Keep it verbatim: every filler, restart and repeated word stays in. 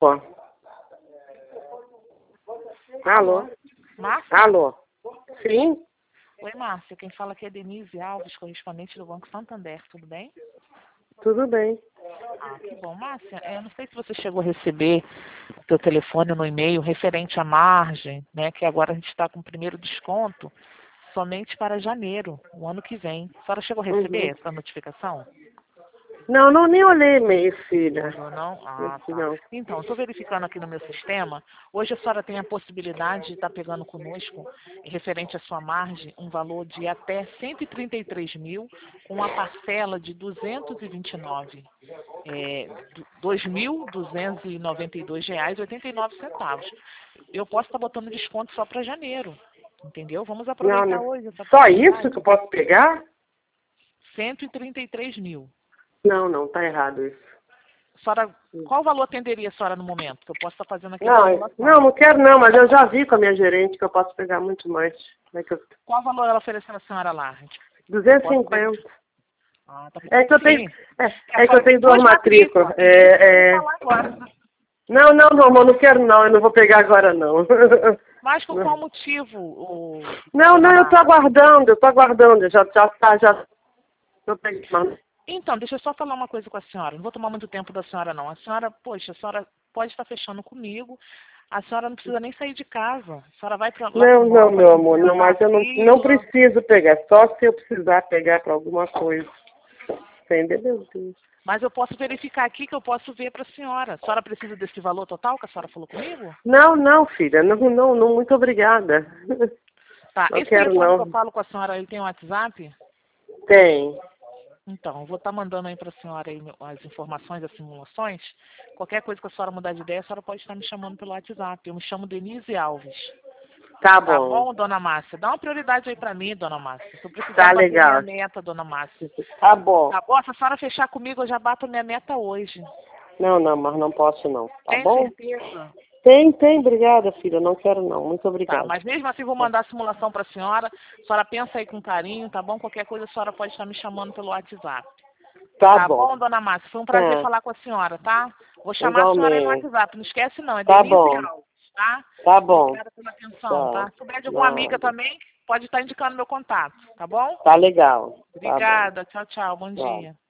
Ó. Alô? Márcia? Alô? Sim? Oi, Márcia. Quem fala aqui é Denise Alves, correspondente do Banco Santander. Tudo bem? Tudo bem. Ah, que bom. Márcia, eu não sei se você chegou a receber o teu telefone no e-mail referente à margem, né? Que agora a gente está com o primeiro desconto somente para janeiro, o ano que vem. A senhora chegou a receber Uhum. essa notificação? Não, não, nem olhei e-mail, filha. Não, não? Ah, Esse tá. não. Então, estou verificando aqui no meu sistema. Hoje a senhora tem a possibilidade de estar pegando conosco, referente à sua margem, um valor de até cento e trinta e três mil, com uma parcela de duzentos e vinte e nove, é, dois mil duzentos e noventa e dois reais e oitenta e nove centavos. Eu posso estar botando desconto só para janeiro, entendeu? Vamos Não, aproveitar não. hoje essa Só isso oportunidade. que eu posso pegar? cento e trinta e três mil. Não, não, tá errado isso. Senhora, qual valor atenderia a senhora no momento? Que eu posso estar fazendo aqui a Não, simulação. não, não quero não, mas eu já vi com a minha gerente que eu posso pegar muito mais. É que eu... Qual valor ela ofereceu a senhora lá? gente? duzentos e Posso ver? cinquenta. Ah, tá É que eu tenho, sim. é, A é que eu senhora tem tenho duas duas matrículas. matrículas. Isso que eu ia É, é... falar agora. Não, não, não, amor, não quero não, eu não vou pegar agora não. Mas por Não, qual motivo, o, não, dona não, eu tô Márcia? aguardando, eu tô aguardando, já, já tá, já. Tô pegando. Então, deixa eu só falar uma coisa com a senhora. Não vou tomar muito tempo da senhora, não. A senhora, poxa, a senhora pode estar fechando comigo. A senhora não precisa nem sair de casa. A senhora vai pra, lá Não, pro não, banco, meu amor, não, apresentar mas a eu não, não fila. preciso pegar, só se eu precisar pegar para alguma coisa. Entendeu, meu Deus? Mas eu posso verificar aqui que eu posso ver para a senhora. A senhora precisa desse valor total que a senhora falou comigo? Não, não, filha, não, não, não, muito obrigada. Tá. Não Esse quero telefone que eu não. falo com a senhora, ele tem um WhatsApp? Tem. Então, eu vou estar mandando aí para a senhora aí as informações, as simulações. Qualquer coisa que a senhora mudar de ideia, a senhora pode estar me chamando pelo WhatsApp. Eu me chamo Denise Alves. Tá Tá bom. bom, dona Márcia? Dá uma prioridade aí para mim, dona Márcia. Se eu Tá precisar bater minha legal. meta, dona Márcia. Tá bom. Tá bom? Se a senhora fechar comigo, eu já bato minha meta hoje. Não, não, mas não posso não. Tá Tem bom? certeza? Tem, tem, obrigada, filha. Não quero não. Muito Tá, obrigada. mas mesmo assim vou mandar a simulação para a senhora. A senhora pensa aí com carinho, tá bom? Qualquer coisa a senhora pode estar me chamando pelo WhatsApp. Tá Tá bom. bom, dona Márcia? Foi um prazer Tá. falar com a senhora, tá? Vou chamar a senhora aí no Igualmente. WhatsApp. Não esquece não, é Tá Denise bom. Alves, tá? Tá bom. Obrigada pela atenção, tá? Tá. Se souber de alguma amiga Nada. também, pode estar indicando meu contato, tá bom? Tá legal. Tá bom. Obrigada, tchau, tchau, bom Tá. dia.